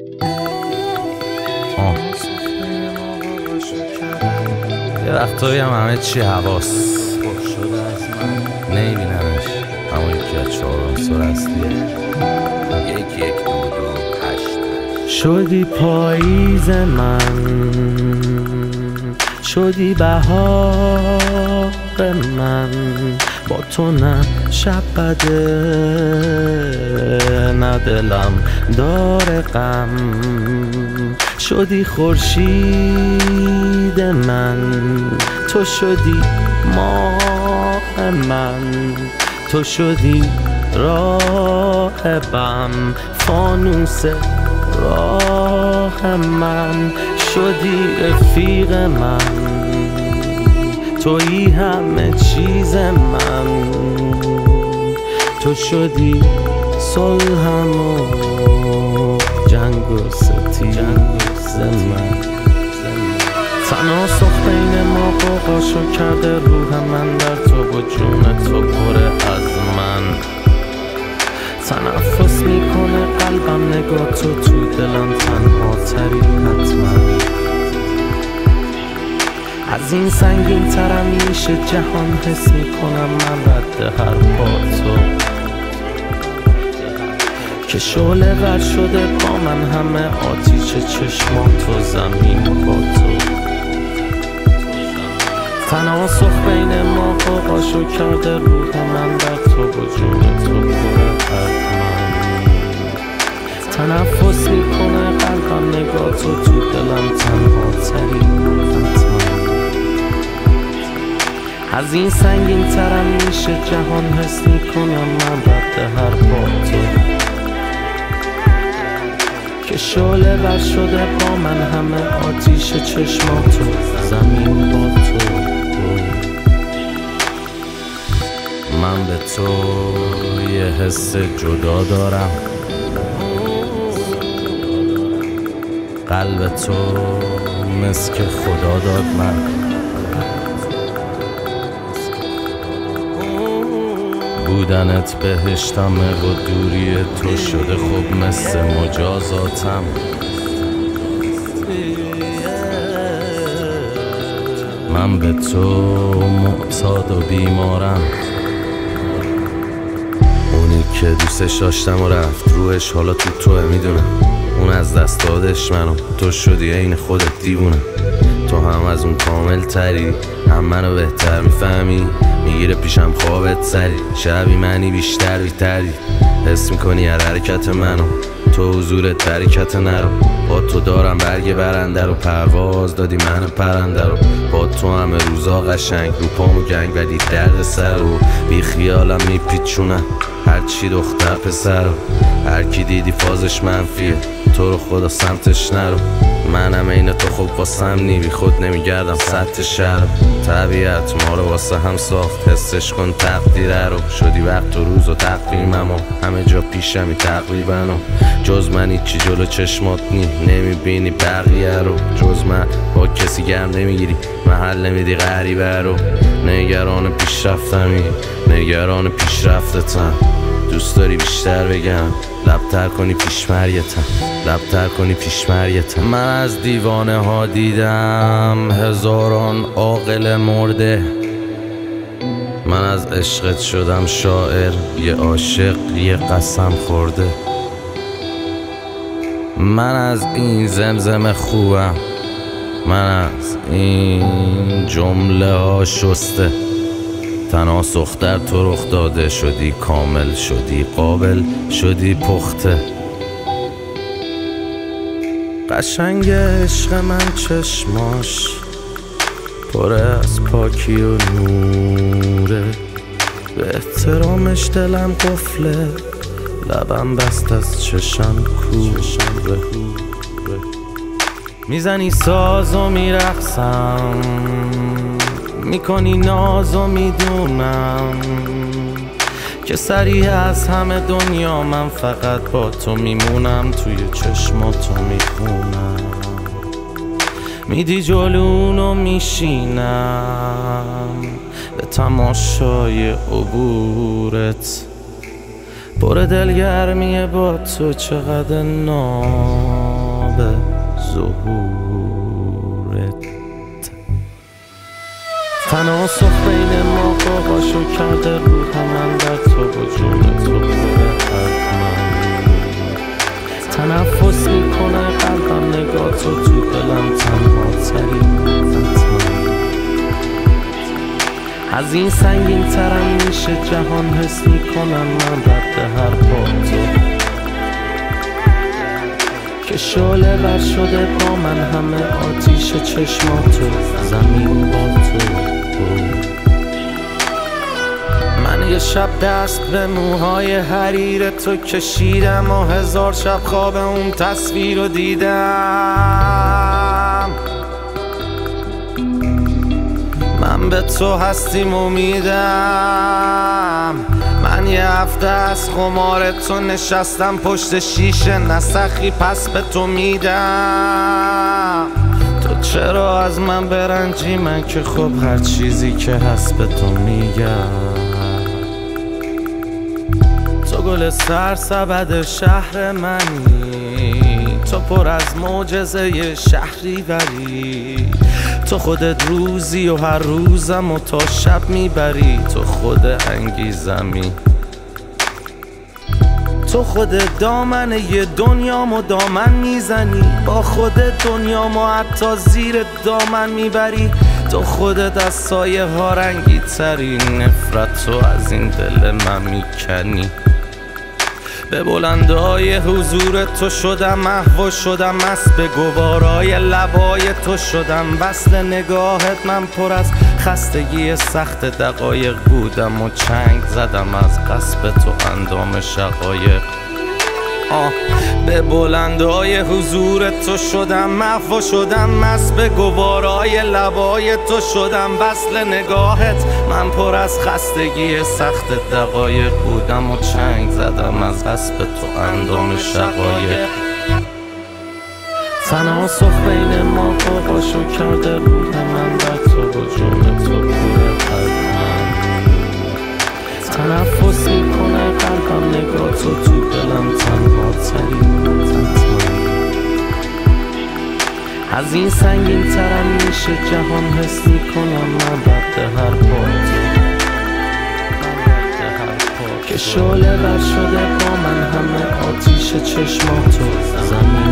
یه وقتایی همه چی حواس نمیبینمش، همون یکی از 4 عنصر اصلیه. 1 1 2 2 8 شدی پاییز من، شدی بهار من، با تو نه شب بده نه دلم داره غم. شدی خورشید من، تو شدی ماه من، تو شدی راهبم، فانوس راه من. شدی رفیق من، تویی همه چیز من، تو شدی صلحم و جنگ و ستیز من. تناسخ بین ما قوقاشو کرده روح من در تو و جون تو پر از من. تنفس میکنه قلبم نگاه تو دلم تنها تری حتما. از این سنگین ترم میشه جهان، حس میکنم من رد هر پا تو که شعله ور شده با من، همه آتیش چشمات و زمین با تو. تناسخ بین ما قوقاشو کرده روح من در تو و جون تو پر از من. تنفس میکنه قلبم نگاه تو دلم تنها تری حتما. از این سنگین ترم میشه جهان، حس میکنم من رد هر پا تو که شعله ور شده با من، همه آتیش چشماتو زمین با تو. من به تو یه حس جدا دارم، قلب تو مثل که خدا داد من. بودنت بهشتمه و دوری تو شده خب مثل مجازاتم. من به تو معتاد و بیمارم، اونی که دوستش داشتم و رفت روحش حالا توه. میدونم اون از دست دادش منو، تو شدی عین خودت دیوونه. تو هم از اون کامل تری، هم منو بهتر میفهمی. میگیره پیشم خوابت سری، شبی منی بیشتر بیتری. حس میکنی هر حرکت منو، تو حضورت برکت نرو. با تو دارم برگ برنده رو، پرواز دادی من پرنده رو. با تو همه روزا قشنگ، رو پامو گنگ ولی درد سر رو. بی خیالم میپیچونم هرچی دختر پسر رو. هر کی دیدی فازش منفیه، تو رو خدا سمتش نرو. منم این تو خوب واسم نی، بی خود نمیگردم سطح شهر. طبیعت ما رو واسه هم ساخت، حسش کن تقدیره رو. شدی وقت و روز و تقویمم و همه جا پیشمی تقریبا و جز من هیچی جلو چشمات نی. نمیبینی بقیه رو، جز من با کسی گرم نمیگیری، محل نمیدی غریبه رو. نگران پیشرفتمی، نگران پیشرفتتم. دوست داری بیشتر بگم، لبتر کنی پیشمریتم، لبتر کنی پیشمریتم. من از دیوانه ها دیدم هزاران عاقل مرده. من از عشقت شدم شاعر، یه عاشق یه قسم خورده. من از این زمزم خوبم، من از این جمله ها شسته. تناسخ در تو رخ داده، شدی کامل، شدی قابل، شدی پخته. قشنگ عشق من چشماش پر از پاکی و نوره. به احترامش دلم قفله، لبم بست از چشم کوره. میزنی ساز و میرقصم، میکنی ناز و میدونم که سریع از همه دنیا من فقط با تو میمونم. توی چشماتو میخونم، میدی جلونو میشینم به تماشای عبورت. پر دلگرمیه با تو، چقدر ناب ظهورت. تناسخ بین ما قاقاشو کرده روح من در تو و جون تو پره حتما. تنفس میکنه قلبم نگاه تو دلم تنها ترین. از این سنگین ترم میشه جهان، حس میکنم من رد هر پا تو که شعله ور شده با من، همه آتیش چشماتو، زمین با تو. من یه شب دست به موهای حریر تو کشیدم و 1000 شب خواب اون تصویر رو دیدم. من به تو هستیم امیدم. من یه هفته از خمار تو نشستم پشت شیشه، نسخی پس به تو میدم. تو چرا از من برنجی؟ من که خب هر چیزی که هست به تو میگم. تو گل سرسبد شهر منی، تو پر از معجزه شهری ولی تو خودت روزی و هر روزم و تا شب میبری. تو خود انگیزمی، تو خودت دامن یه دنیامو دامن میزنی، با خودت دنیامو حتی زیر دامن میبری. تو خودت از سایه ها رنگی تری، نفرت تو از این دل من میکنی. به بلندای حضور تو شدم محو شدم، مست به گوارای لبای تو شدم. وصل نگاهت من پر از خستگی سخت دقایق بودم و چنگ زدم از قصب تو اندام شقایق. به بلندای حضور تو شدم محو شدم، مست به گوارای لبای تو شدم. وصل نگاهت من پر از خستگی سخت دقایق بودم و چنگ زدم از قصب تو اندام شقایق. تناسخ بین ما قاقاشو کرده روح من در تو و جون تو پره حتما. تنفس میکنه قلبم نگاه تو دلم تنها ترین. از این سنگین ترم میشه جهان، حس میکنم من رد هر پا که شعله ور شده با من، همه آتیش چشماتو، زمین